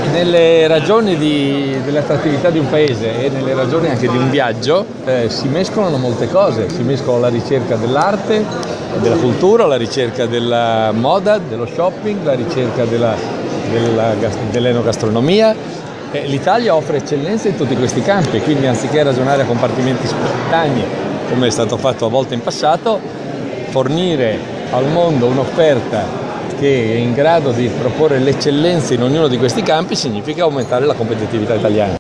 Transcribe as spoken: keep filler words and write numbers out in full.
Nelle ragioni di, dell'attrattività di un paese e nelle ragioni anche di un viaggio eh, si mescolano molte cose, si mescola la ricerca dell'arte, della cultura, la ricerca della moda, dello shopping, la ricerca della, della, dell'enogastronomia. Eh, L'Italia offre eccellenze in tutti questi campi, quindi anziché ragionare a compartimenti spontanei, come è stato fatto a volte in passato, fornire al mondo un'offerta che è in grado di proporre l'eccellenza in ognuno di questi campi significa aumentare la competitività italiana.